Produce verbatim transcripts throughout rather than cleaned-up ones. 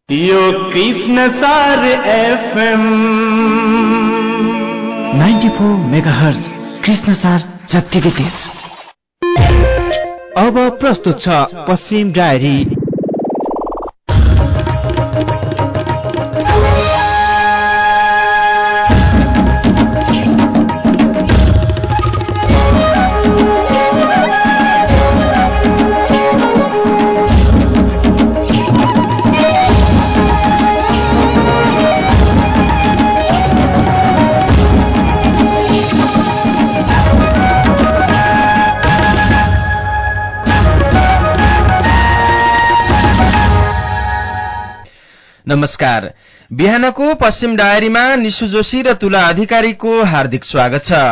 यो कृष्ण सार एफएम चौरानब्बे मेगाहर्ज कृष्ण सार जत्तिकै तेज। अब प्रस्तुत छ पश्चिम डायरी। नमस्कार। बिहानको पश्चिम डायरीमा निशु जोशी र तुला अधिकारीको हार्दिक स्वागत छ।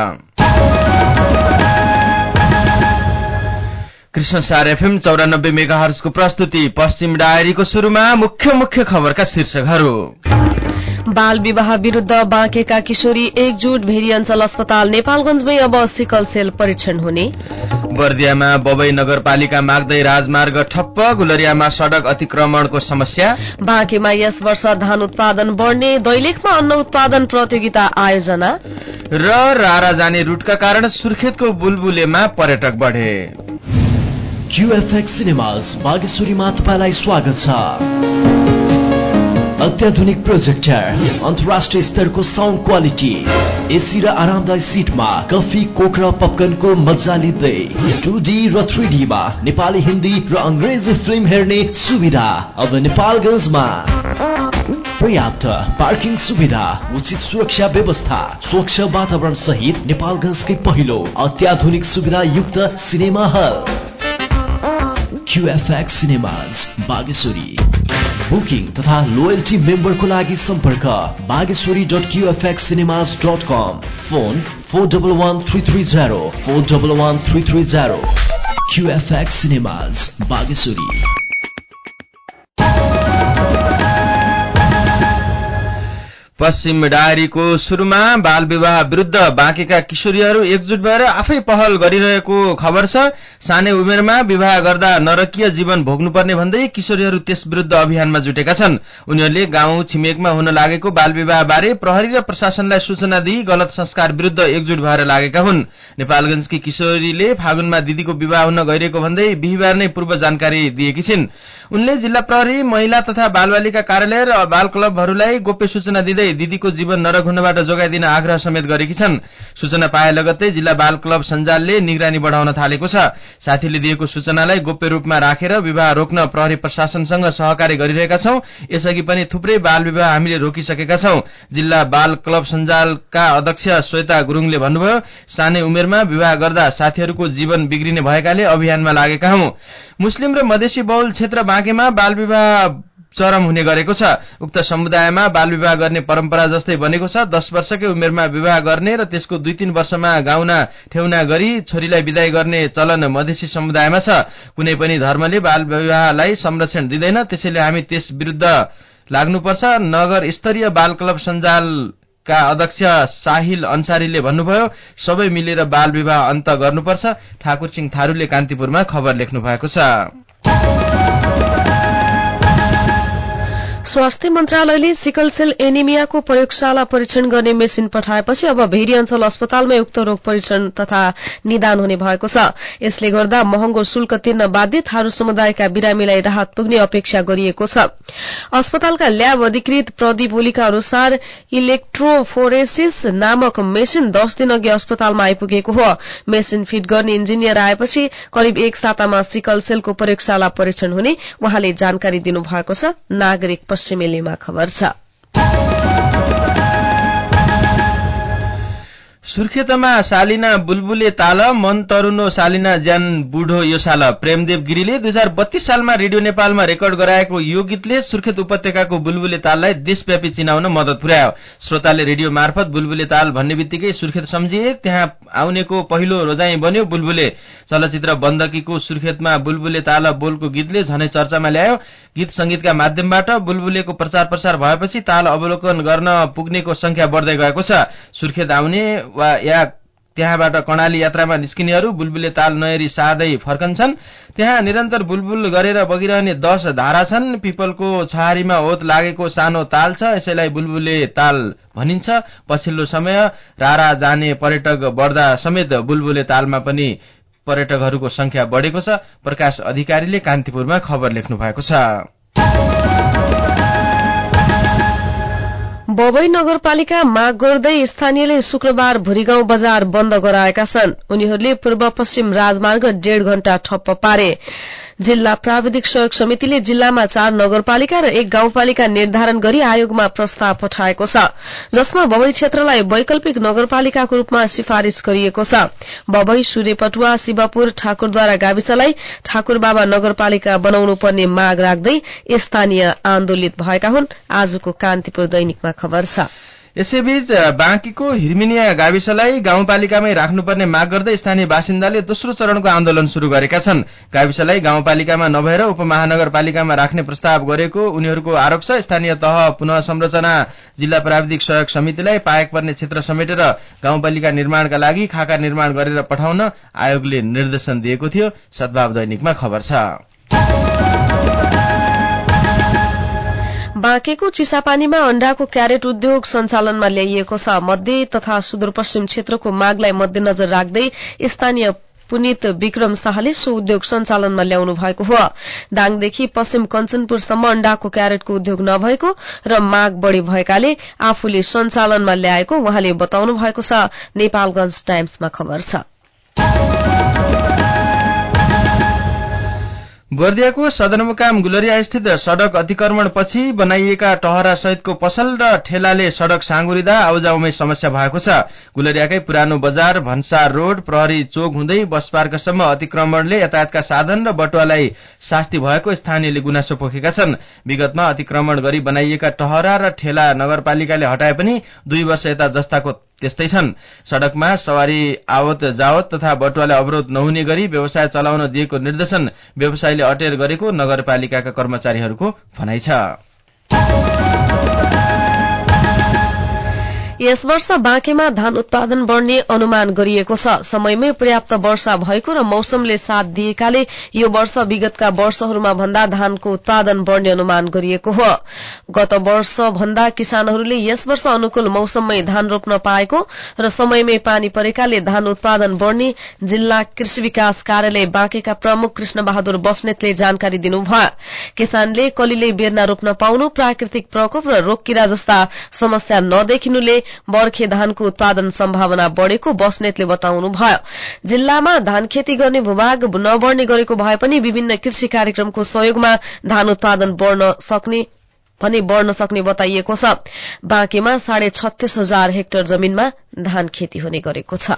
कृष्ण सार एफएम चौरानब्बे मेगाहर्जको प्रस्तुति पश्चिम डायरीको शुरूमा मुख्य मुख्य खबरका शीर्षकहरू। बाल विवाह विरूद्ध बाँकेका किशोरी एकजुट, भेरी अञ्चल अस्पताल नेपालगञ्जमै अब सिकल सेल परीक्षण हुने। बर्दियामा बबई नगरपालिका माग्दै राजमार्ग ठप्प, गुलरियामा सड़क अतिक्रमणको समस्या। बाँकेमा यस वर्ष धान उत्पादन बढ्ने, दैलेखमा अन्न उत्पादन प्रतियोगिता आयोजना। र रारा जाने रूटका कारण सुर्खेतको बुलबुलेमा पर्यटक बढे। क्यूएफएक्स सिनेमाज बागेश्वरीमा तपाईलाई स्वागत छ। अत्याधुनिक प्रोजेक्टर, अन्तर्राष्ट्रिय स्तरको साउन्ड क्वालिटी, एसी र आरामदायी सिटमा कफी, कोक र पपकर्नको मजा लिँदै टू डी र थ्री डी मा नेपाली, हिन्दी र अंग्रेजी फिल्म हेर्ने सुविधा अब नेपालगञ्जमा। पर्याप्त पार्किङ सुविधा, उचित सुरक्षा व्यवस्था, स्वच्छ वातावरण सहित नेपालगञ्जकै पहिलो अत्याधुनिक सुविधा युक्त cinema hall QFX Cinemas Bageshwari. Booking तथा लोयल्टी मेम्बरको लागि सम्पर्क Bageshwari dot QFX Cinemas dot com. Phone four double one three three zero four double one three three zero. QFX Cinemas Bageshwari. पश्चिम डायरीको शुरूमा बाल विवाह विरूद्ध बाँकेका किशोरीहरू एकजुट भएर आफै पहल गरिरहेको खबर छ। सानै उमेरमा विवाह गर्दा नरकीय जीवन भोग्नुपर्ने भन्दै किशोरीहरू त्यस विरूद्ध अभियानमा जुटेका छन्। उनीहरूले गाउँ छिमेकमा हुन लागेको बाल विवाह बारे प्रहरी र प्रशासनलाई सूचना दिई गलत संस्कार विरूद्ध एकजुट भएर लागेका हुन्। नेपालगञ्जकी किशोरीले फागुनमा दिदीको विवाह हुन गइरहेको भन्दै बिहिबार नै पूर्व जानकारी दिएकी छिन्। उनले जिल्ला प्रहरी, महिला तथा बालबालिका कार्यालय र बाल क्लबहरूलाई गोप्य सूचना दिँदै दिदीको जीवन नरक हुनबाट जोगाइदिन आग्रह समेत गरेकी छन्। सूचना पाए लगत्तै जिल्ला बाल क्लब सञ्जालले निगरानी बढाउन थालेको छ। साथीले दिएको सूचनालाई गोप्य रूपमा राखेर विवाह रोक्न प्रहरी प्रशासनसँग सहकार्य गरिरहेका छौं। यसअघि पनि थुप्रै बाल विवाह हामीले रोकिसकेका छौं। जिल्ला बाल क्लब सञ्जालका अध्यक्ष श्वेता गुरुङले भन्नुभयो, सानै उमेरमा विवाह गर्दा साथीहरूको जीवन बिग्रिने भएकाले अभियानमा लागेका हौं। मुस्लिम र मधेसी बहुल क्षेत्र बाँकेमा बाल विवाह चरम हुने गरेको छ। उक्त समुदायमा बाल विवाह गर्ने परम्परा जस्तै बनेको छ। दस वर्षकै उमेरमा विवाह गर्ने र त्यसको दुई तीन वर्षमा गाउना ठेउना गरी छोरीलाई विदाई गर्ने चलन मधेसी समुदायमा छ। कुनै पनि धर्मले बाल विवाहलाई संरक्षण दिँदैन, त्यसैले हामी त्यस विरूद्ध लाग्नुपर्छ। नगर स्तरीय बाल क्लब सञ्जालका अध्यक्ष साहिल अन्सारीले भन्नुभयो, सबै मिलेर बाल विवाह अन्त गर्नुपर्छ। ठाकुर सिंह थारूले कान्तिपुरमा खबर लेख्नु भएको छ। स्वास्थ्य मन्त्रालयले सिकल सेल एनिमियाको प्रयोगशाला परीक्षण गर्ने मेसिन पठाएपछि अब भेरी अञ्चल अस्पतालमै उक्त रोग परीक्षण तथा निदान हुने भएको छ। यसले गर्दा महँगो शुल्क तिर्न बाध्य थारू समुदायका बिरामीलाई राहत पुग्ने अपेक्षा गरिएको छ। अस्पतालका ल्याब अधिकृत प्रदीप ओलीका अनुसार इलेक्ट्रोफोरेसिस नामक मेसिन दस दिन अघि अस्पतालमा आइपुगेको हो। मेसिन फिट गर्ने इन्जिनियर आएपछि करिब एक सातामा सिकल सेलको प्रयोगशाला परीक्षण हुने उहाँले जानकारी दिनुभएको छ। नागरिक पश्चिमेलीमा खबर छ। सुर्खेतमा सालिना बुलबुले ताल, मन तरुनो सालिना ज्यान बुढो यो साल। प्रेमदेव गिरीले दुई हजार बत्तीस सालमा रेडियो नेपालमा रेकर्ड गराएको यो गीतले सुर्खेत उपत्यकाको बुलबुले ताललाई देशव्यापी चिनाउन मद्दत पुर्यायो। श्रोताले रेडियो मार्फत बुलबुले ताल भन्ने बित्तिकै सुर्खेत सम्झिए, त्यहाँ आउनेको पहिलो रोजाई बन्यो बुलबुले। चलचित्र बन्दकीको सुर्खेतमा बुलबुले ताल बोलको गीतले झनै चर्चामा ल्यायो। गीत संगीतका माध्यमबाट बुलबुलेको प्रचार प्रसार भएपछि ताल अवलोकन गर्न पुग्नेको संख्या बढ्दै गएको छ। सुर्खेत आउने वा या त्यहाँबाट कर्णाली यात्रामा निस्किनेहरू बुलबुले ताल नहेरी सादै फर्कन्छन्। त्यहाँ निरन्तर बुलबुल गरेर बगिरहने दश धारा छन्। पिपलको छहारीमा ओत लागेको सानो ताल छ, यसैलाई बुलबुले ताल भनिन्छ। पछिल्लो समय रारा जाने पर्यटक बढ्दा समेत बुलबुले तालमा पनि पर्यटकहरूको संख्या बढेको छ। प्रकाश अधिकारीले कान्तिपुरमा खबर लेख्नु भएको छ। बबई नगरपालिका माग गर्दै स्थानीयले शुक्रबार भुरीगाउँ बजार बन्द गराएका छन्। उनीहरूले पूर्व पश्चिम राजमार्ग डेढ़ घण्टा ठप्प पारे। जिल्ला प्राविधिक सहयोग समितिले जिल्लामा चार नगरपालिका र एक गाउँपालिका निर्धारण गरी आयोगमा प्रस्ताव पठाएको छ, जसमा बबई क्षेत्रलाई वैकल्पिक नगरपालिकाको रूपमा सिफारिश गरिएको छ। बबई, सूर्यपटुवा, शिवपुर, ठाकुरद्वारा गाविसलाई ठाकुरबाबा नगरपालिका बनाउनु पर्ने माग राख्दै स्थानीय आन्दोलित भएका हुन्। आजको कान्तिपुर दैनिकमा खबर छ। यसैबीच बाँकीको हिरमिनिया गाविसलाई गाउँपालिकामै राख्नुपर्ने माग गर्दै स्थानीय बासिन्दाले दोस्रो चरणको आन्दोलन शुरू गरेका छन्। गाविसलाई गाउँपालिकामा नभएर उपमहानगरपालिकामा राख्ने प्रस्ताव गरेको उनीहरूको आरोप छ। स्थानीय तह पुनः संरचना जिल्ला प्राविधिक सहयोग समितिलाई पाएक पर्ने क्षेत्र समेटेर गाउँपालिका निर्माणका लागि खाका निर्माण गरेर पठाउन आयोगले निर्देशन दिएको थियो। सद्भाव दैनिकमा खबर छ। बाँकेको चिसापानीमा अण्डाको क्यारेट उद्योग सञ्चालनमा ल्याइएको छ। मध्य तथा सुदूरपश्चिम क्षेत्रको मागलाई मध्यनजर राख्दै स्थानीय पुनित विक्रम शाहले सो उद्योग सञ्चालनमा ल्याउनु भएको हो। दाङदेखि पश्चिम कञ्चनपुरसम्म अण्डाको क्यारेटको उद्योग नभएको र माग बढ़ी भएकाले आफूले सञ्चालनमा ल्याएको उहाँले बताउनु भएको छ। नेपालगञ्ज टाइम्समा खबर छ। बर्दियाको सदरमुकाम गुलरिया स्थित सड़क अतिक्रमण पछि बनाइएका टहरा सहितको पसल र ठेलाले सड़क साँगुरिँदा आउजाउमै समस्या भएको छ। गुलरियाकै पुरानो बजार, भन्सार रोड, प्रहरी चोक हुँदै बस पार्कसम्म अतिक्रमणले यातायातका साधन र बटुवालाई शास्ति भएको स्थानीयले गुनासो पोखेका छन्। विगतमा अतिक्रमण गरी बनाइएका टहरा र ठेला नगरपालिकाले हटाए पनि दुई वर्ष यता जस्ताको त्यस्तै छन्। सड़कमा सवारी आवत जावत तथा बटुवालाई अवरोध नहुने गरी व्यवसाय चलाउन दिएको निर्देशन व्यवसायीले अटेर गरेको नगरपालिकाका कर्मचारीहरूको भनाइ छ। यस वर्ष बाँकेमा धान उत्पादन बढ़ने अनुमान गरिएको छ। समयमै पर्याप्त वर्षा भएको र मौसमले साथ दिएकाले यो वर्ष विगतका वर्षहरूमा भन्दा धानको उत्पादन बढ़ने अनुमान गरिएको हो। गत वर्ष भन्दा किसानहरूले यस वर्ष अनुकूल मौसममै धान रोप्न पाएको र समयमै पानी परेकाले धान उत्पादन बढ़ने जिल्ला कृषि विकास कार्यालय बाँकेका प्रमुख कृष्ण बहादुर बस्नेतले जानकारी दिनुभयो। किसानले कलिलै बेर्ना रोप्न पाउनु, प्राकृतिक प्रकोप र रोगकीरा जस्ता समस्या नदेखिनुले बर्खे धानको उत्पादन सम्भावना बढ़ेको बस्नेतले बताउनुभयो। जिल्लामा धान खेती गर्ने भूभाग नबढ़ने गरेको भए पनि विभिन्न कृषि कार्यक्रमको सहयोगमा धान उत्पादन बढ़न सक्ने भने बढ़न सक्ने बताइएको छ। बाँकेमा साढे छत्तीस हजार हेक्टर जमीनमा धान खेती हुने गरेको छ।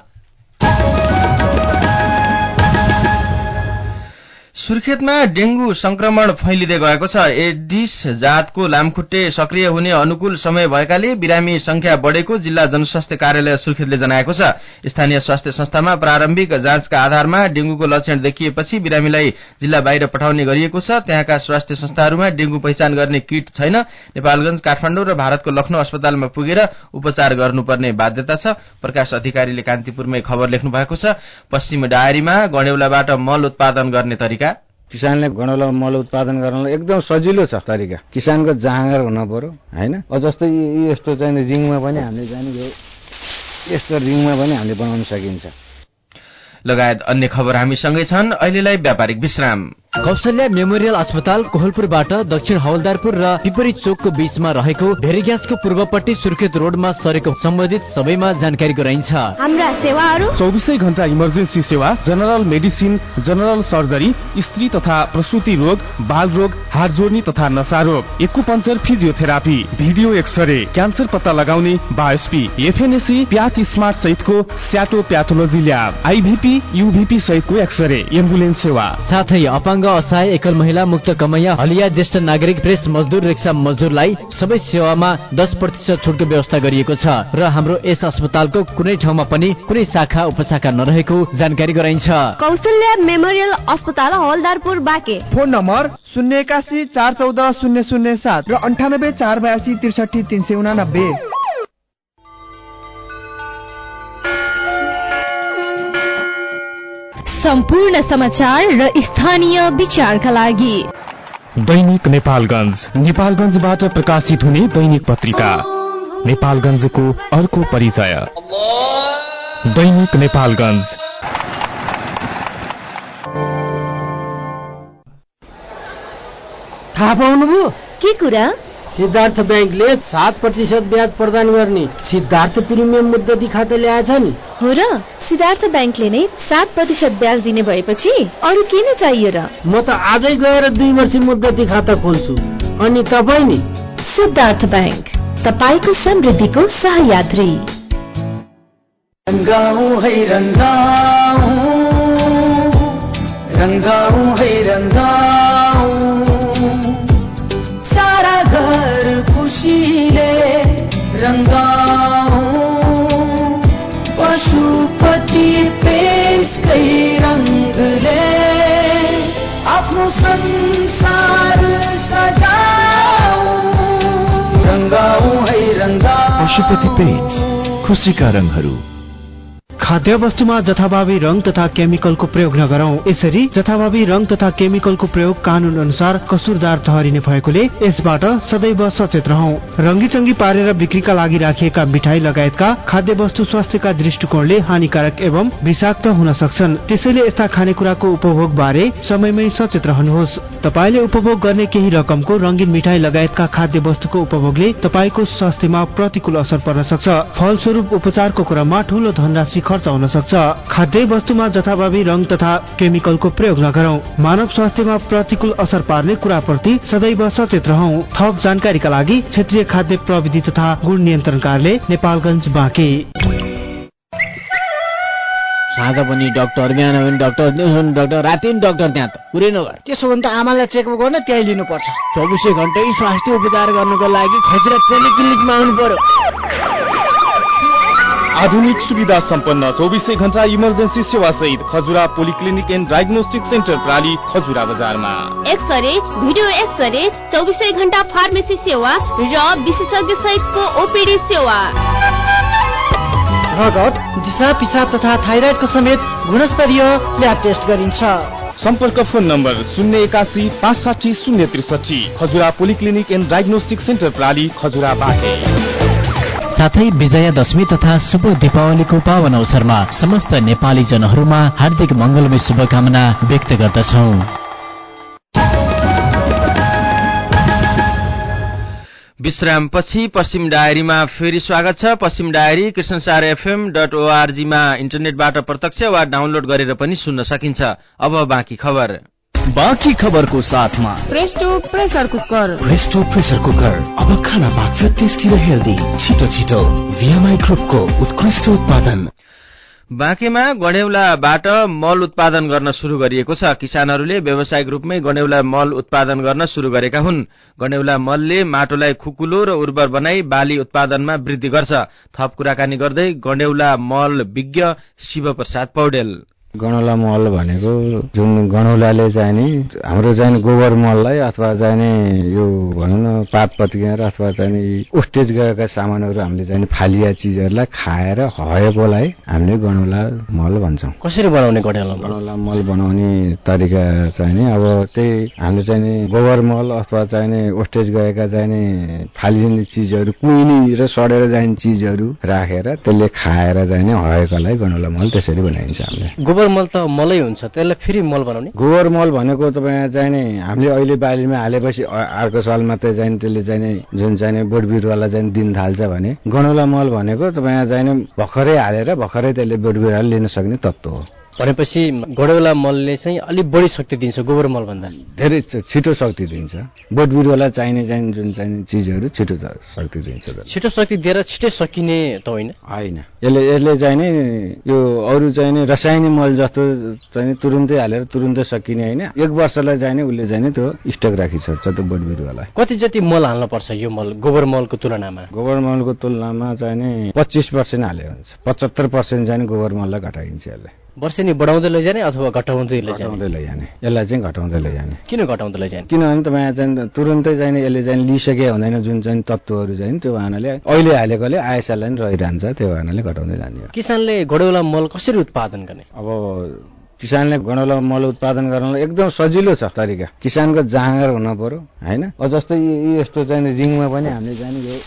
सुर्खेतमा डेंगू संक्रमण फैलिँदै गएको छ। एडिस जातको लामखुट्टे सक्रिय हुने अनुकूल समय भएकाले बिरामी संख्या बढ़ेको जिल्ला जनस्वास्थ्य कार्यालय सुर्खेतले जनाएको छ। स्थानीय स्वास्थ्य संस्थामा प्रारम्भिक जाँचका आधारमा डेंगूको लक्षण देखिएपछि बिरामीलाई जिल्ला बाहिर पठाउने गरिएको छ। त्यहाँका स्वास्थ्य संस्थाहरूमा डेंगू पहिचान गर्ने किट छैन। नेपालगञ्ज, काठमाडौँ र भारतको लखनऊ अस्पतालमा पुगेर उपचार गर्नुपर्ने बाध्यता छ। प्रकाश अधिकारीले कान्तिपुरमै खबर लेख्नु भएको छ। पश्चिम डायरीमा गणेउलाबाट मल उत्पादन गर्ने तरिका। किसानले गणेउला मल उत्पादन गर्नलाई एकदम सजिलो छ तरिका। किसानको जाँगर हुन पर्यो हैन। जस्तै यस्तो चाहिँ रिङमा पनि हामीले जाने यस्तो रिङमा पनि हामीले बनाउन सकिन्छ। लगायत अन्य खबर हामीसँगै छन्। अहिलेलाई व्यापारिक विश्राम। कौशल्या मेमोरियल अस्पताल कोहलपुरबाट दक्षिण हवलदारपुर र पिपरी चोकको बीचमा रहेको भेरी ग्यासको पूर्वपट्टि सुर्खेत रोडमा सरेको सम्बन्धित सबैमा जानकारी गराइन्छ। हाम्रा सेवाहरू चौबिसै घण्टा इमर्जेन्सी सेवा, जनरल मेडिसिन, जनरल सर्जरी, स्त्री तथा प्रसुति रोग, बाल रोग, हात जोड्ने तथा नशा रोग, acupuncture, physiotherapy, video x-ray, cancer पत्ता लगाउने, बायोस्पी, एफएनएसी, प्याथ स्मार्ट सहितको स्याटो प्याथोलोजी ल्याब, आईभीपी, यूभीपी सहितको एक्सरे, एम्बुलेन्स सेवा, साथै अपाङ्ग असहाय एकल महिला, मुक्त कमैया, हलिया, ज्येष्ठ नागरिक, प्रेस मजदुर, रिक्सा मजदुरलाई सबै सेवामा दस प्रतिशत छुटको व्यवस्था गरिएको छ र हाम्रो यस अस्पतालको कुनै ठाउँमा पनि कुनै शाखा उपशाखा नरहेको जानकारी गराइन्छ। कौशल्या मेमोरियल अस्पताल हवलदारपुर बाँके। फोन नम्बर शून्य एकासी चार चौध शून्य शून्य सात र अन्ठानब्बे चार बयासी त्रिसठी तीन सय उनानब्बे। सम्पूर्ण समाचार र स्थानीय विचारका लागि दैनिक नेपालगञ्ज, नेपालगञ्जबाट प्रकाशित हुने दैनिक पत्रिका नेपालगञ्जको अर्को परिचय। दैनिक नेपालगञ्ज। थाहा पाउनुभयो के कुरा? सिद्धार्थ ब्याङ्कले सात प्रतिशत ब्याज प्रदान गर्ने सिद्धार्थ प्रिमियम मुद्दती खाता ल्याएछ नि। हो र? सिद्धार्थ ब्याङ्कले नै सात प्रतिशत ब्याज दिने भएपछि अरू के नै चाहियो र? म त आजै गएर दुई वर्ष मुद्दती खाता खोल्छु। अनि तपाईँ नि? सिद्धार्थ ब्याङ्क, तपाईँको समृद्धिको सहयात्री। रंगाऊ है रंगाऊ, रंगाऊ है रंगाऊ, सारा घर खुशीले रंगाऊ, पशुपति पेशकै रंगले आफ्नो संसार सजाऊ, रंगाऊ है रंगाऊ। पशुपति पेन्ट्स, खुसीका रङहरू। खाद्य वस्तुमा जथाभावी रंग तथा केमिकलको प्रयोग नगरौं। यसरी जथाभावी रंग तथा केमिकलको प्रयोग कानून अनुसार कसुरदार ठहरिने भएकोले यसबाट सदैव सचेत रहौं। रंगीचंगी पारेर बिक्रीका लागि राखिएका मिठाई लगायतका खाद्य वस्तु स्वास्थ्यका दृष्टिकोणले हानिकारक एवं विषाक्त हुन सक्छन्। त्यसैले यस्ता खानेकुराको उपभोग बारे समयमै सचेत रहनुहोस्। तपाईले उपभोग गर्ने केही रकमको रंगीन मिठाई लगायतका खाद्य वस्तुको उपभोगले तपाईको स्वास्थ्यमा प्रतिकूल असर पर्न सक्छ। फलस्वरूप उपचारको क्रममा ठूलो धनराशि खर्च हुन सक्छ। खाद्य वस्तुमा जथाभावी रंग तथा केमिकलको प्रयोग नगरौं। मानव स्वास्थ्यमा प्रतिकूल असर पार्ने कुराप्रति सदैव सचेत रहौं। थप जानकारीका लागि क्षेत्रीय खाद्य प्रविधि तथा गुण नियन्त्रण कार्यालय नेपालगञ्ज बाँके। साँझ पनि डाक्टर, बिहान पनि डाक्टर, दिउँसो पनि डाक्टर, राति पनि डाक्टर, त्यहाँ त पुरै नगर। त्यसो भने त आमालाई चेकअप गर्न त्यहीँ लिनुपर्छ। चौबिसै घण्टै स्वास्थ्य उपचार गर्नको लागि खजुरा क्लिनिकमा आउनु पर्यो। आधुनिक सुविधा सम्पन्न चौबिसै घण्टा इमर्जेन्सी सेवा सहित Khajura polyclinic and diagnostic centre प्राली खजुरा बजारमा। एक्सरे, भिडियो एक्सरे, चौबिसै घण्टा फार्मेसी सेवा र विशेषज्ञ सहितको ओपीडी सेवा। रगत, दिशा पिसाब तथा थाइराइडको समेत गुणस्तरीय ल्याब टेस्ट गरिन्छ। सम्पर्क फोन नम्बर शून्य एकासी पाँच साठी शून्य त्रिसठी। Khajura polyclinic and diagnostic centre प्राली खजुरा बाँके। साथै विजयादशमी तथा शुभ दीपावलीको पावन अवसरमा समस्त नेपाली जनहरूमा हार्दिक मंगलमय शुभकामना व्यक्त गर्दछौं। विश्रामपछि पश्चिम डायरीमा फेरि स्वागत छ। Paschim diary Krishnasar FM dot org मा इन्टरनेटबाट प्रत्यक्ष वा डाउनलोड गरेर पनि सुन्न सकिन्छ। अब बाँकी खबर। बाँकी खबरको साथमा Presto pressure cooker. Presto pressure cooker अब खाना पाक्छ टेस्टी र हेल्दी। छिटो छिटो भिएमआई ग्रुपको उत्कृष्ट उत्पादन। बाँकेमा गणेउलाबाट मल उत्पादन गर्न शुरू गरिएको छ। किसानहरूले व्यावसायिक रूपमै गणेउला मल उत्पादन गर्न शुरू गरेका हुन्। गणेउला मलले माटोलाई खुकुलो र उर्वर बनाई बाली उत्पादनमा वृद्धि गर्छ। थप कुराकानी गर्दै गणेउला मल विज्ञ शिव प्रसाद पौडेल। गणौला मल भनेको जुन गणौलाले चाहिँ नि हाम्रो चाहिँ गोबर मललाई अथवा चाहिँ नि यो भनौँ न पात पत्किएर अथवा चाहिँ नि उस्टेज गएका सामानहरू हामीले चाहिँ फालिया चिजहरूलाई खाएर हएकोलाई हामीले गणौला मल भन्छौँ। कसरी बनाउने गणौला मल? गणौला मल बनाउने तरिका चाहिँ नि अब त्यही हामीले चाहिँ नि गोबर मल अथवा चाहिँ नि उस्टेज गएका चाहिँ नि फालिने चिजहरू कुहिने र सडेर जाने चिजहरू राखेर त्यसले खाएर चाहिँ नि हएकोलाई गणौला मल त्यसरी बनाइन्छ। हामीले गोबर मल त मलै हुन्छ, त्यसलाई फेरि मल बनाउने? गोबर मल भनेको तपाईँ चाहिँ नि हामीले अहिले बालीमा हालेपछि अर्को साल मात्रै चाहिँ त्यसले चाहिँ नि जुन चाहिँ बोट बिरुवालाई चाहिँ दिन थाल्छ भने गणौला मल भनेको तपाईँ चाहिँ नि भर्खरै हालेर भर्खरै त्यसले बोट बिरुवाले लिन सक्ने तत्त्व हो। भनेपछि गणौला मलले चाहिँ अलिक बढी शक्ति दिन्छ गोबर मल भन्दा? धेरै छिटो शक्ति दिन्छ। बोट बिरुवालाई चाहिने चाहिँ जुन चाहिने चिजहरू छिटो शक्ति दिन्छ। छिटो शक्ति दिएर छिटै सकिने त होइन? होइन, यसले यसले चाहिँ नि यो अरू चाहिँ नि रसायनिक मल जस्तो चाहिँ तुरुन्तै हालेर तुरुन्तै सकिने होइन। एक वर्षलाई चाहिँ नि उसले चाहिँ नि त्यो स्टक राखिसक्छ त्यो बोट बिरुवालाई। कति जति मल हाल्न पर्छ यो मल गोबर मलको तुलनामा? गोबर मलको तुलनामा चाहिँ नि पच्चिस पर्सेन्ट हाले हुन्छ। पचहत्तर पर्सेन्ट चाहिँ गोबर मललाई घटाइन्छ। यसले वर्षेनी बढाउँदै लैजाने अथवा घटाउँदै लैजाने? घटाउँदै लैजाने। यसलाई चाहिँ घटाउँदै लैजाने। किन घटाउँदै लैजाने? किनभने तपाईँ चाहिँ तुरुन्तै चाहिँ यसले चाहिँ लिइसके हुँदैन जुन चाहिँ तत्त्वहरू चाहिँ त्यो भावनाले अहिले हालेकोले आयसालाई रहिरहन्छ, त्यो भावनाले घटाउँदै जाने। किसानले गणौला मल कसरी उत्पादन गर्ने? अब किसानले गणौला मल उत्पादन गर्नलाई एकदम सजिलो छ तरिका। किसानको जाँगर हुन पर्यो हैन। जस्तै यस्तो चाहिँ रिङमा पनि हामीले चाहिँ यो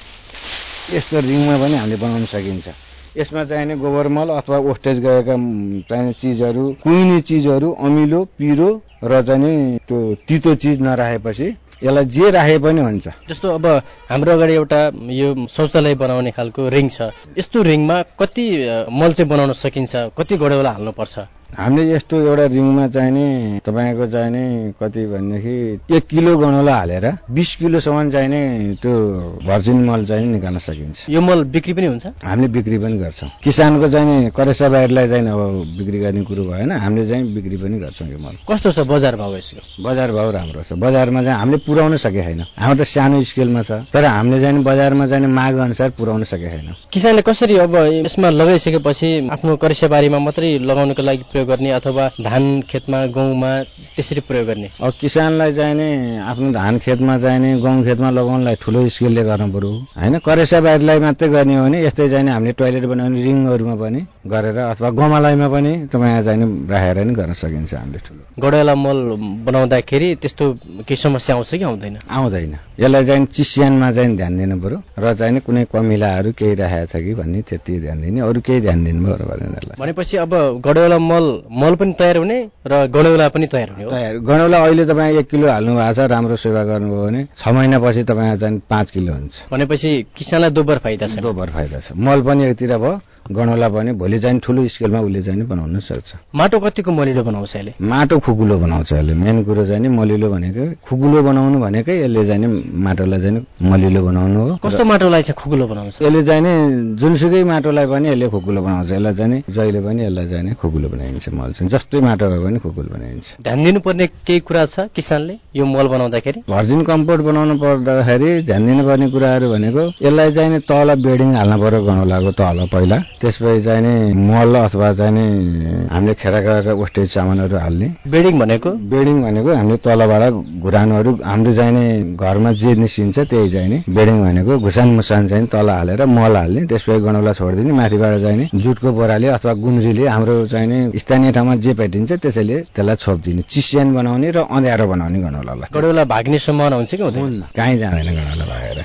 यस्तो रिङमा पनि हामीले बनाउन सकिन्छ। यसमा चाहिने गोबर मल अथवा वेस्टेज गएका चाहिने चिजहरू, कुहिने चिजहरू, अमिलो, पिरो र चाहिँ त्यो तितो चिज नराखेपछि यसलाई जे राखे पनि हुन्छ। जस्तो अब हाम्रो अगाडि एउटा यो शौचालय बनाउने खालको रिङ छ, यस्तो रिङमा कति मल चाहिँ बनाउन सकिन्छ, कति गडौला हाल्नुपर्छ? हामीले यस्तो एउटा रिङमा चाहिने तपाईँको चाहिने कति भनेदेखि एक किलो गणौला हालेर बिस किलोसम्म चाहिने त्यो भर्जिन मल चाहिँ निकाल्न सकिन्छ। यो मल बिक्री पनि हुन्छ? हामीले बिक्री पनि गर्छौँ। किसानको चाहिँ करेसा बाहिरलाई चाहिँ अब बिक्री गर्ने कुरो भएन, हामीले चाहिँ बिक्री पनि गर्छौँ। यो मल कस्तो छ बजार भाउ यसको? बजार भाउ राम्रो छ। बजारमा चाहिँ हामीले पुर्याउन सके छैन। हाम्रो त सानो स्केलमा छ, तर हामीले चाहिँ बजारमा चाहिँ माग अनुसार पुर्याउन सके छैन। किसानले कसरी अब यसमा लगाइसकेपछि आफ्नो करेसाबारीमा मात्रै लगाउनको लागि गर्ने अथवा धान खेतमा गहुँमा त्यसरी प्रयोग गर्ने? अब किसानलाई चाहिने आफ्नो धान खेतमा चाहिने गहुँ खेतमा लगाउनलाई ठुलो स्केलले गर्नु पर्यो हैन। करेसा बारीलाई मात्रै गर्ने हो भने यस्तै चाहिने हामीले टोयलेट बनाउने रिङहरूमा पनि गरेर अथवा गमलामा पनि तपाईँ चाहिने राखेर नि गर्न सकिन्छ। हामीले ठुलो गडौला मल बनाउँदाखेरि त्यस्तो केही समस्या आउँछ कि आउँदैन? आउँदैन। यसलाई चाहिँ चिस्यानमा चाहिँ ध्यान दिनु पर्यो र चाहिँ कुनै कमिलाहरू केही राखेको छ कि भन्ने त्यति ध्यान दिने, अरू केही ध्यान दिनुभयो भनेर। भनेपछि अब गडौला मल मल पनि तयार हुने र गडौला पनि तयार हुने हो? तयार। गडौला अहिले तपाईँ एक किलो हाल्नु भएको छ, राम्रो सेवा गर्नुभयो भने छ महिनापछि तपाईँ चाहिँ पाँच किलो हुन्छ। भनेपछि किसानलाई दोब्बर फाइदा छ? दोब्बर फाइदा छ। मल पनि एकतिर भयो, गणौला पनि भोलि चाहिँ ठुलो स्केलमा उसले चाहिँ बनाउन सक्छ। माटो कतिको मलिलो बनाउँछ यसले? माटो खुकुलो बनाउँछ यसले। मेन कुरो चाहिँ मलिलो भनेको खुकुलो बनाउनु भनेकै यसले चाहिँ माटोलाई चाहिँ मलिलो बनाउनु हो। कस्तो माटोलाई चाहिँ खुकुलो बनाउँछ? यसले चाहिँ जुनसुकै माटोलाई पनि यसले खुकुलो बनाउँछ। यसलाई चाहिँ जहिले पनि यसलाई चाहिँ खुकुलो बनाइन्छ। मल चाहिँ जस्तै माटो भए पनि खुकुलो बनाइन्छ। ध्यान दिनुपर्ने केही कुरा छ किसानले यो मल बनाउँदाखेरि? भर्जिन कम्पोस्ट बनाउनु पर्दाखेरि ध्यान दिनुपर्ने कुराहरू भनेको यसलाई चाहिँ तल बेडिङ हाल्नु पर्यो गणौलाको तल पहिला। त्यसपछि चाहिँ मल अथवा चाहिँ हामीले खेरा गरेर वेस्टेज सामानहरू हाल्ने। बेडिङ भनेको? बेडिङ भनेको हामीले तलबाट घुरानहरू हाम्रो चाहिँ घरमा जे निस्किन्छ त्यही चाहिँ बेडिङ भनेको घुसान मुसान चाहिँ तल हालेर मल हाल्ने, त्यसपछि गणौला छोडिदिने, माथिबाट चाहिँ जुटको बोराले अथवा गुन्द्रीले हाम्रो चाहिँ स्थानीय ठाउँमा जे भेटिन्छ त्यसैले त्यसलाई छोपिदिने। चिस्यान बनाउने र अँध्यारो बनाउने गणौलालाई। गडौला भाग्ने सम्भावना हुन्छ कि हुँदैन? कहीँ जाँदैन गणौला भागेर।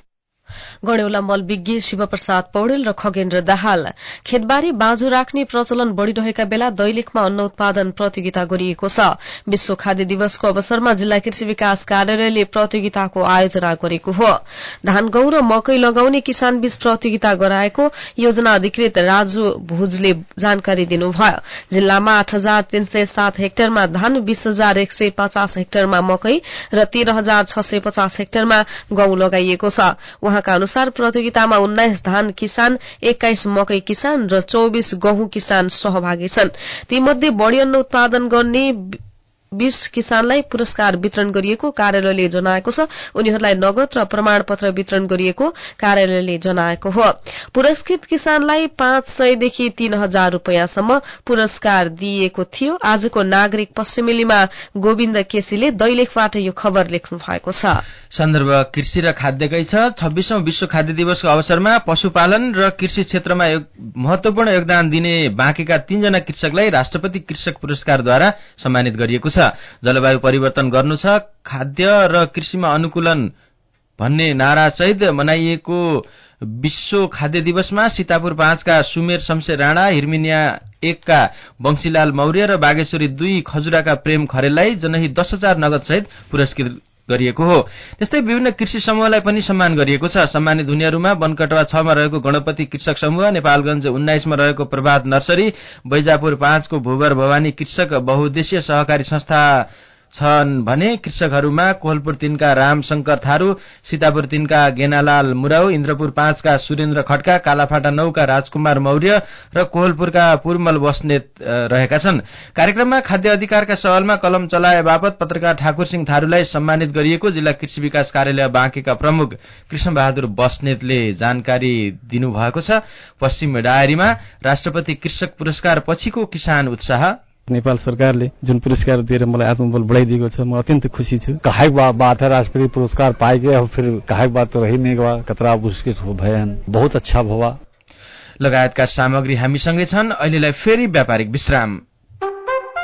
गणेउला मल विज्ञ शिवप्रसाद पौडेल र खगेन्द्र दाहाल। खेतबारी बाँझो राख्ने प्रचलन बढ़िरहेका बेला दैलेखमा अन्न उत्पादन प्रतियोगिता गरिएको छ। विश्व खाद्य दिवसको अवसरमा जिल्ला कृषि विकास कार्यालयले प्रतियोगिताको आयोजना गरेको हो। धान गहुँ र मकै लगाउने किसान बीच प्रतियोगिता गराएको योजना अधिकृत राजु भुजले जानकारी दिनुभयो। जिल्लामा आठ हजार तीन सय सात हेक्टरमा धान, बीस हजार एक सय पचास हेक्टरमा मकै र तेह्र हजार छ सय पचास हेक्टरमा गहुँ लगाइएको छ। उहाँका अनुसार प्रतियोगितामा उन्नाइस धान किसान, एक्काइस मकै किसान र चौबीस गहुँ किसान सहभागी छन्। तीमध्ये बढ़ी अन्न उत्पादन गर्ने बीस किसानलाई पुरस्कार वितरण गरिएको कार्यालयले जनाएको छ। उनीहरूलाई नगद र प्रमाणपत्र वितरण गरिएको कार्यालयले जनाएको हो। पुरस्कृत किसानलाई पाँच सयदेखि तीन हजार रूपियाँसम्म पुरस्कार दिइएको थियो। आजको नागरिक पश्चिमेलीमा गोविन्द केसीले दैलेखबाट यो खबर लेख्नु भएको छ। सन्दर्भ कृषि र खाद्यकै छ। छब्बीसौं विश्व खाद्य दिवसको अवसरमा पशुपालन र कृषि क्षेत्रमा महत्वपूर्ण योगदान दिने बाँकेका तीनजना कृषकलाई राष्ट्रपति कृषक पुरस्कारद्वारा सम्मानित गरिएको छ। जलवायु परिवर्तन गर्नु छ, खाद्य र कृषिमा अनुकूलन भन्ने नारासहित मनाइएको विश्व खाद्य दिवसमा सीतापुर पाँचका सुमेर शमशेर राणा, हिरमिनिया एकका वंशीलाल मौर्य र बागेश्वरी दुई खजुराका प्रेम खरेललाई जनही दस हजार नगद सहित पुरस्कृत गरिएको हो। त्यस्तै विभिन्न कृषि समूहलाई पनि सम्मान गरिएको छ। सम्मानित हुनेहरूमा बनकटवा छ मा रहेको गणपति कृषक समूह, नेपालगञ्ज उन्नाइस मा रहेको प्रभात नर्सरी, बैजापुर पाँच को भूवर भवानी कृषक बहुद्देश्य सहकारी संस्था छन् भने कृषकहरूमा कोहलपुर तीनका रामशंकर थारू, सीतापुर तीनका गेनालाल मुराउ, इन्द्रपुर पाँचका सुरेन्द्र खड्का, कालाफाटा नौका राजकुमार मौर्य र कोहलपुरका पुरमल बस्नेत रहेका छन्। कार्यक्रममा खाद्य अधिकारका सवालमा कलम चलाए बापत पत्रकार ठाकुर सिंह थारूलाई सम्मानित गरिएको जिल्ला कृषि विकास कार्यालय बाँकेका प्रमुख कृष्ण बहादुर बस्नेतले जानकारी दिनुभएको छ। पश्चिम डायरीमा राष्ट्रपति कृषक पुरस्कार पछिको किसान उत्साह। नेपाल सरकारले जुन पुरस्कार दिएर मलाई आत्मबल बढ़ाइदिएको छ, म अत्यन्त खुशी छु। कहा बात है राष्ट्रपति पुरस्कार पाएंगे और फिर कहा बात तो रही नहीं हुआ, कतरा उसके भयन बहुत अच्छा हुआ। लगायतका सामग्री हामीसँगै छन्। अहिलेलाई फेरि व्यापारिक विश्राम।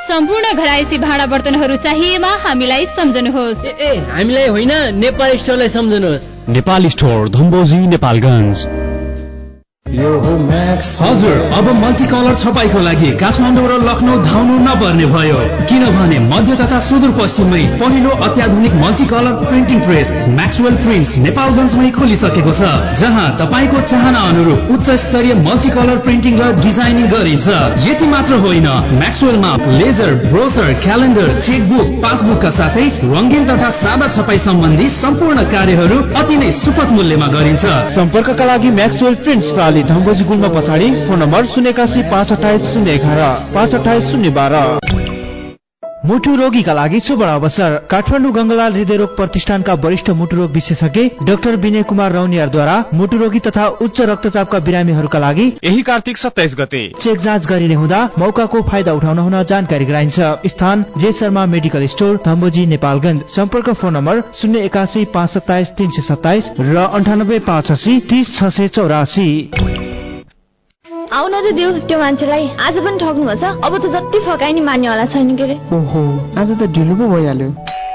सम्पूर्ण घरायसी भाँडा बर्तनहरू चाहिएमा हामीलाई सम्झनुहोस्। ए हामीलाई होइन, नेपाल स्टोरलाई सम्झनुहोस्। नेपाल स्टोर, धुम्बोजी, नेपालगञ्ज। यो हो म्याक्स। हजुर, अब मल्टी कलर छपाईको लागि काठमाडौँ र लखनऊ धाउनु नपर्ने भयो, किनभने मध्य तथा सुदूरपश्चिममै पहिलो अत्याधुनिक multi colour printing press Maxwell prints नेपालगञ्जमै खोलिसकेको छ, जहाँ तपाईँको चाहना अनुरूप उच्च स्तरीय मल्टी कलर प्रिन्टिङ र डिजाइनिङ गरिन्छ। यति मात्र होइन, म्याक्सवेलमा लेजर, ब्रोसर, क्यालेन्डर, चेकबुक, पासबुकका साथै रङ्गीन तथा सादा छपाई सम्बन्धी सम्पूर्ण कार्यहरू अति नै सुपथ मूल्यमा गरिन्छ। सम्पर्कका लागि म्याक्सवेल प्रिन्ट्स प्राली धम्बोजी गुल्मा पछाडि, फोन नम्बर शून्य एकासी पाँच अठाइस शून्य एघार पाँच अठाइस शून्य बाह्र। मुटु रोगीका लागि सुवर्ण अवसर। काठमाडौँ गंगालाल हृदयरोग प्रतिष्ठानका वरिष्ठ मुटु रोग विशेषज्ञ डाक्टर विनय कुमार रौनियारद्वारा मुटु रोगी तथा उच्च रक्तचापका बिरामीहरूका लागि यही कार्तिक सत्ताइस गते चेक जाँच गरिने हुँदा मौकाको फाइदा उठाउन हुन जानकारी गराइन्छ। स्थान J Sharma medical store, Dhamboji, Nepalgunj. सम्पर्क फोन नम्बर शून्य एकासी पाँच सत्ताइस तीन सय सत्ताइस र अन्ठानब्बे पाँच असी तीस छ सय चौरासी। आउन त देऊ, त्यो मान्छेलाई आज पनि ठग्नु भएछ। अब त जति फकाइ नि मान्नेवाला छैन के अरे। ओहो, आज त ढिलो पो भइहाल्यो।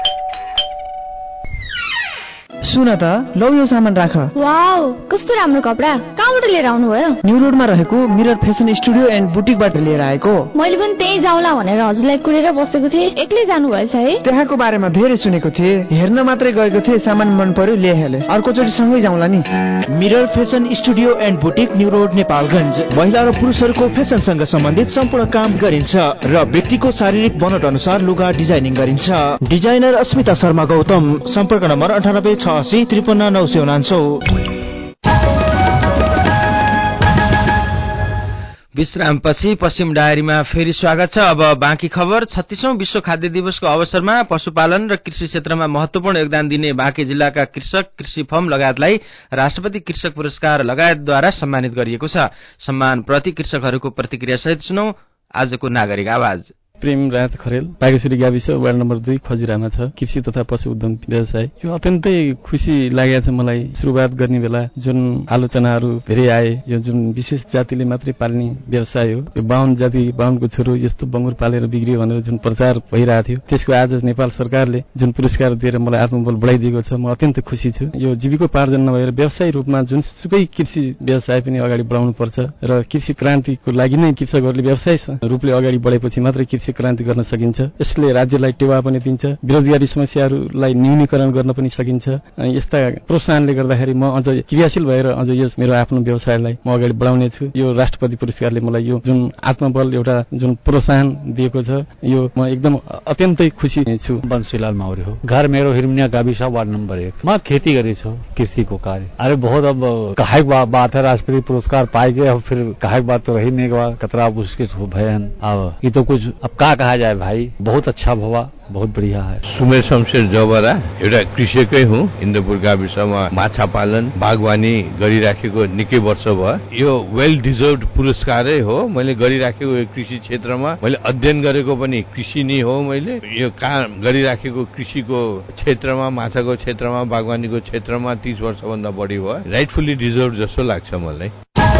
सुन त, लौ यो सामान राख। वाउ, कस्तो राम्रो कपडा। कहाँबाट लिएर आउनु भयो? न्यू रोडमा रहेको मिरर फेसन स्टुडियो एन्ड बुटिकबाट लिएर आएको। मैले पनि त्यही जाउँला भनेर हजुरलाई कुरेर बसेको थिएँ। एक्लै जानु भएछ है? त्यहाँको बारेमा धेरै सुनेको थिएँ, हेर्न मात्रै गएको थिएँ। सामान मन पर्यो, ल्याइहालेँ। अर्कोचोटि सँगै जाउँला नि। Mirror fashion studio and boutique, new road, Nepalgunj. महिला र पुरुषहरूको फेसनसँग सम्बन्धित सम्पूर्ण काम गरिन्छ र व्यक्तिको शारीरिक बनोट अनुसार लुगा डिजाइनिङ गरिन्छ। डिजाइनर अस्मिता शर्मा गौतम। सम्पर्क नम्बर अन्ठानब्बे छ असी त्रिपन्न नौ सय उनान्सौ। विश्रामपछि पश्चिम डायरीमा फेरि स्वागत छ। अब बाँकी खबर। छत्तीसौं विश्व खाद्य दिवसको अवसरमा पशुपालन र कृषि क्षेत्रमा महत्वपूर्ण योगदान दिने बाँके जिल्लाका कृषक, कृषि फर्म लगायतलाई राष्ट्रपति कृषक पुरस्कार लगायतद्वारा सम्मानित गरिएको छ। सम्मान प्रति कृषकहरूको प्रतिक्रिया सहित सुनौ आजको नागरिक आवाज। प्रेम राज खरेल, बागेश्वरी गाविस, वार्ड नम्बर दुई, खजुरामा छ। कृषि तथा पशु उद्यम व्यवसाय यो अत्यन्तै खुसी लागेको छ मलाई। सुरुवात गर्ने बेला जुन आलोचनाहरू धेरै आए, यो जुन विशेष जातिले मात्रै पाल्ने व्यवसाय हो, यो बाहुन जाति बाहुनको छोरो यस्तो बङ्गुर पालेर बिग्रियो भनेर जुन प्रचार भइरहेको थियो, त्यसको आज नेपाल सरकारले जुन पुरस्कार दिएर मलाई आत्मबल बढाइदिएको छ, म अत्यन्त खुसी छु। यो जीविकोपार्जन नभएर व्यवसाय रूपमा जुनसुकै कृषि व्यवसाय पनि अगाडि बढाउनु पर्छ र कृषि क्रान्तिको लागि नै कृषकहरूले व्यवसाय रूपले अगाडि बढेपछि मात्रै कृषि क्रान्ति गर्न सकिन्छ। यसले राज्यलाई टेवा पनि दिन्छ, बेरोजगारी समस्याहरूलाई न्यूनीकरण गर्न पनि सकिन्छ। यस्ता प्रोत्साहनले गर्दाखेरि म अझ क्रियाशील भएर अझ यस मेरो आफ्नो व्यवसायलाई म अगाडि बढाउने छु। यो राष्ट्रपति पुरस्कारले मलाई यो जुन आत्मबल एउटा जुन प्रोत्साहन दिएको छ, यो म एकदम अत्यन्तै खुसी छु। बंशीलाल मौर्य हो, घर मेरो हिरमिया गाविस, वार्ड नंबर एक। मैं खेती करी छो, कृषि को कार्य। अरे बहुत अब कहा बात है, राष्ट्रपति पुरस्कार पाएंगे, अब फिर कहा बात तो रही नहीं, कतरा उसके भयन। अब ये तो कुछ अब का कहा जाए भाइ, बहुत अच्छा भवा, बहुत बढ़िया है। सुमेर शमशेर जबरा, एउटा कृषकै हुँ। इन्द्रपुर गाविसमा माछा पालन, बागवानी गरिराखेको निकै वर्ष भयो। यो वेल डिजर्भड पुरस्कारै हो। मैले गरिराखेको यो कृषि क्षेत्रमा मैले अध्ययन गरेको पनि कृषि नै हो। मैले यो काम गरिराखेको कृषिको क्षेत्रमा, माछाको क्षेत्रमा, बागवानीको क्षेत्रमा तीस वर्षभन्दा बढी भयो। राइटफुल्ली डिजर्भ जस्तो लाग्छ मलाई।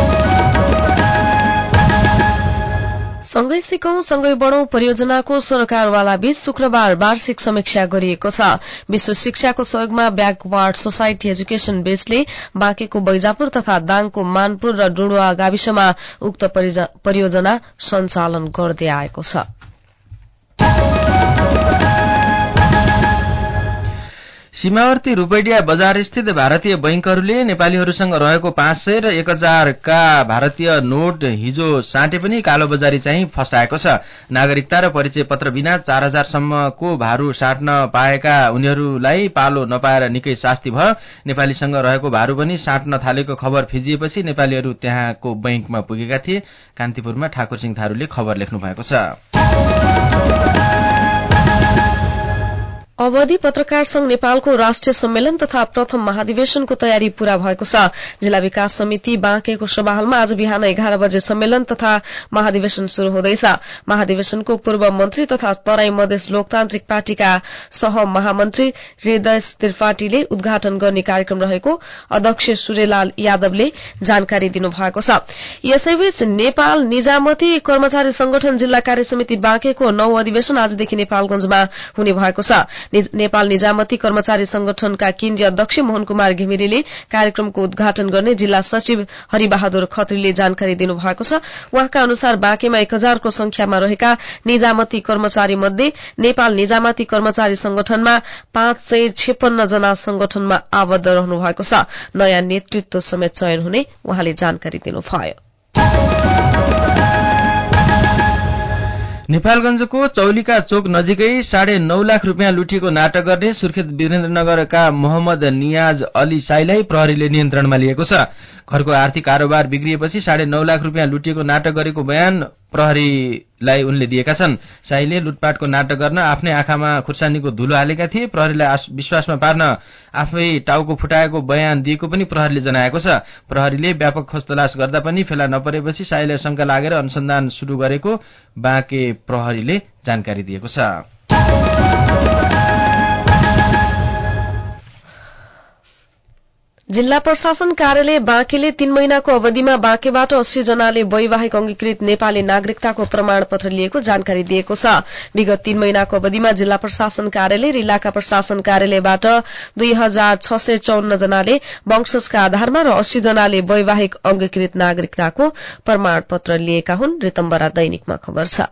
सँगै सिकौं सँगै बढौं परियोजनाको सरकारवाला बीच शुक्रबार वार्षिक समीक्षा गरिएको छ। विश्व शिक्षाको सहयोगमा ब्याकवार्ड सोसाइटी एजुकेशन बेसले बाँकेको बैजापुर तथा दाङको मानपुर र डुडुवा गाविसमा उक्त परियोजना सञ्चालन गर्दै आएको छ। सीमावर्ती रूपैडिया बजार स्थित भारतीय बैंकहरूले नेपालीहरूसँग रहेको पाँच सय र एक हजार का भारतीय नोट हिजो साँटे पनि कालोबजारी चाहिँ फस्टाएको छ। नागरिकता र परिचय पत्र बिना चार हजार सम्मको भारू साट्न पाएका उनीहरूलाई पालो नपाएर निकै शास्ति भयो। नेपालीसँग रहेको भारू पनि साट्न थालेको खबर फिजिएपछि नेपालीहरू त्यहाँको बैंकमा पुगेका थिए। कान्तिपुरमा ठाकुर सिंह थारूले खबर लेख्नु भएको छ। अवधि पत्रकार संघ नेपालको राष्ट्रिय सम्मेलन तथा प्रथम महाधिवेशनको तयारी पूरा भएको छ। जिल्ला विकास समिति बाँकेको सभाहालमा आज बिहान एघार बजे सम्मेलन तथा महाधिवेशन शुरू हुँदैछ। महाधिवेशनको पूर्व मन्त्री तथा तराई मधेस लोकतान्त्रिक पार्टीका सह महामन्त्री हृदय त्रिपाठीले उद्घाटन गर्ने कार्यक्रम रहेको अध्यक्ष सूर्यलाल यादवले जानकारी दिनुभएको छ। यसैबीच नेपाल निजामती कर्मचारी संगठन जिल्ला कार्य समिति बाँकेको नौ अधिवेशन आजदेखि नेपालगंजमा हुने भएको छ। नेपाल निजामती कर्मचारी संगठनका केन्द्रीय अध्यक्ष मोहन कुमार घिमिरेले कार्यक्रमको उद्घाटन गर्ने जिल्ला सचिव हरिबहादुर खत्रीले जानकारी दिनुभएको छ। उहाँका अनुसार बाँकेमा एक हजारको संख्यामा रहेका निजामती कर्मचारी मध्ये नेपाल निजामती कर्मचारी संगठनमा पाँच सय छेपन्न जना संगठनमा आबद्ध रहनु भएको छ। नयाँ नेतृत्व समेत चयन हुने उहाँले जानकारी दिनुभयो। नेपालगञ्जको चौलिका चोक नजिकै साढे नौ लाख रुपियाँ लुटिएको नाटक गर्ने सुर्खेत वीरेन्द्रनगरका मोहम्मद नियाज अली साईलाई प्रहरीले नियन्त्रणमा लिएको छ। घरको आर्थिक कारोबार बिग्रिएपछि साढे नौ लाख रुपियाँ लुटिएको नाटक गरेको बयान प्रहरीलाई उनले दिएका छन्। साईले लुटपाटको नाटक गर्न आफ्नै आँखामा खुर्सानीको धुलो हालेका थिए। प्रहरीलाई विश्वासमा पार्न आफै टाउको फुटाएको बयान दिएको पनि प्रहरीले जनाएको छ। प्रहरीले व्यापक खोज तलास गर्दा पनि फेला नपरेपछि साईलाई शंका लागेर अनुसन्धान शुरू गरेको बाँके प्रहरीले जानकारी दिएको छ। जिल्ला प्रशासन कार्यालय बाँकेले तीन महिनाको अवधिमा बाँकेबाट अस्सी जनाले वैवाहिक अंगीकृत नेपाली नागरिकताको प्रमाणपत्र लिएको जानकारी दिएको छ। विगत तीन महिनाको अवधिमा जिल्ला प्रशासन कार्यालय र इलाका प्रशासन कार्यालयबाट दुई हजार छ सय चौन्न जनाले वंशजका आधारमा र अस्सी जनाले वैवाहिक अंगीकृत नागरिकताको प्रमाणपत्र लिएका हुन्। रितम्बरा दैनिकमा खबर छ।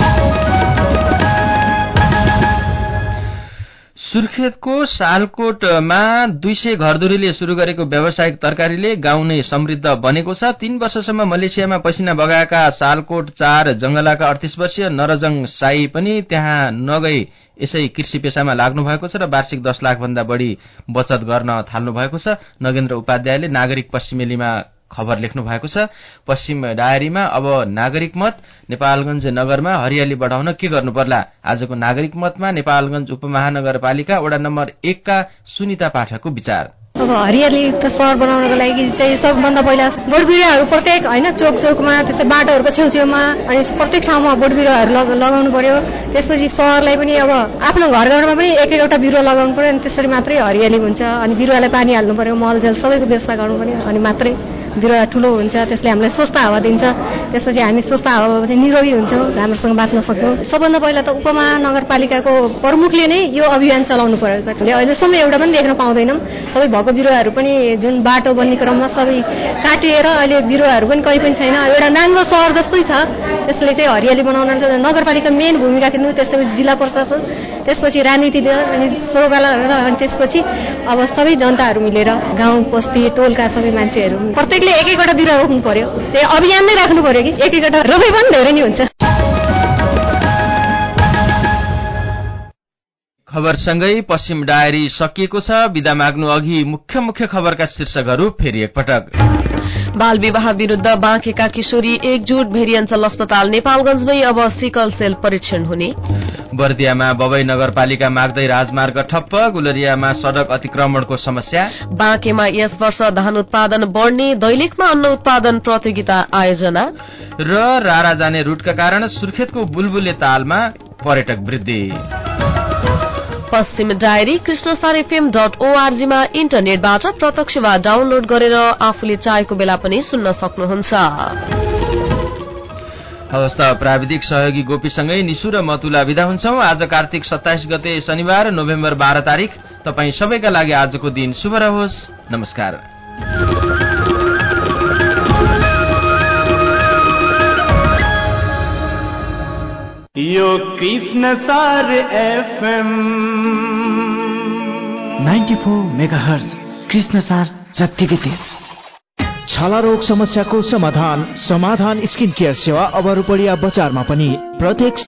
सुर्खेतको सालकोटमा दुई सय घरधुरीले शुरू गरेको व्यावसायिक तरकारीले गाउँ नै समृद्ध बनेको छ। तीन वर्षसम्म मलेसियामा पसिना बगाएका सालकोट चार जंगलाका अडतीस वर्षीय नरजङ साई पनि त्यहाँ नगई यसै कृषि पेशामा लाग्नु भएको छ र वार्षिक दस लाख भन्दा बढ़ी बचत गर्न थाल्नु भएको छ। नगेन्द्र उपाध्यायले नागरिक पश्चिमेलीमा खबर लेख्नु भएको छ। पश्चिम डायरीमा अब नागरिक मत नेपालगञ्ज नगरमा हरियाली बढाउन के गर्नु पर्ला। आजको नागरिक मतमा नेपालगञ्ज उपमहानगरपालिका वडा नम्बर एक का सुनिता पाठकको विचार। अब हरियालीयुक्त सहर बनाउनको लागि चाहिँ सबभन्दा पहिला बोटबिरुवाहरू प्रत्येक होइन चोक चोकमा त्यसै बाटोहरूको छेउछेउमा अनि प्रत्येक ठाउँमा बोटबिरुवाहरू लगाउनु पर्यो। त्यसपछि सहरलाई पनि अब आफ्नो घर घरमा पनि एक एकवटा बिरुवा लगाउनु पर्यो अनि त्यसरी मात्रै हरियाली हुन्छ। अनि बिरुवालाई पानी हाल्नु पर्यो, मलजल सबैको व्यवस्था गर्नु पर्यो अनि मात्रै बिरुवा ठुलो हुन्छ। त्यसले हामीलाई स्वस्थ हावा दिन्छ। त्यसपछि हामी स्वस्थ हावा चाहिँ निरोगी हुन्छौँ, राम्रोसँग बाँच्न सक्छौँ। सबभन्दा पहिला त उपमहानगरपालिकाको प्रमुखले नै यो अभियान चलाउनु पर्यो। अहिलेसम्म एउटा पनि देख्न पाउँदैनौँ। सबै भएको बिरुवाहरू पनि जुन बाटो बन्ने क्रममा सबै काटिएर अहिले बिरुवाहरू पनि कहीँ पनि छैन। एउटा नाङ्गो सहर जस्तै छ। त्यसले चाहिँ हरियाली बनाउन नगरपालिका मेन भूमिका खेल्नु, त्यसपछि जिल्ला प्रशासन, त्यसपछि राजनीतिज्ञ अनि सरकार अनि त्यसपछि अब सबै जनताहरू मिलेर गाउँ बस्ती टोलका सबै मान्छेहरू प्रत्येकले एक एकवटा बिरुवा रोप्नु पर्यो। त्यो अभियान नै राख्नु पर्यो कि एक एकवटा रोपे पनि धेरै नै हुन्छ। खबरसँगै पश्चिम डायरी सकिएको छ। बिदा माग्नु अघि मुख्य मुख्य खबरका शीर्षकहरू फेरि एकपटक। बाल विवाह विरूद्ध बाँकेका किशोरी एकजुट भेरी अञ्चल अस्पताल नेपालगञ्जमै अब सिकल सेल परीक्षण हुने। बर्दियामा बबई नगरपालिका माग्दै राजमार्ग ठप्प। गुलरियामा सड़क अतिक्रमणको समस्या। बाँकेमा यस वर्ष धान उत्पादन बढ्ने। दैलेखमा अन्न उत्पादन प्रतियोगिता आयोजना। र रारा जाने रूटका कारण सुर्खेतको बुलबुले तालमा पर्यटक वृद्धि। पश्चिम डायरी कृष्णसार एफएम डट ओआरजीमा इन्टरनेटबाट प्रत्यक्ष वा डाउनलोड गरेर आफूले चाहेको बेला पनि सुन्न सक्नुहुन्छ। हवस् त प्राविधिक सहयोगी गोपीसँगै निशु र मतुला विदा हुन्छौं। आज कार्तिक सत्ताइस गते शनिबार नोभेम्बर बाह्र तारिक। तपाईँ सबैका लागि आजको दिन शुभ रहोस्। नमस्कार। यो कृष्ण सार एफएम चौरानब्बे मेगाहर्ज कृष्ण सार जत्तिकै तेज। छाला रोग समस्याको समाधान समाधान स्किन केयर सेवा अब रुपडिया बजारमा पनि। प्रत्येक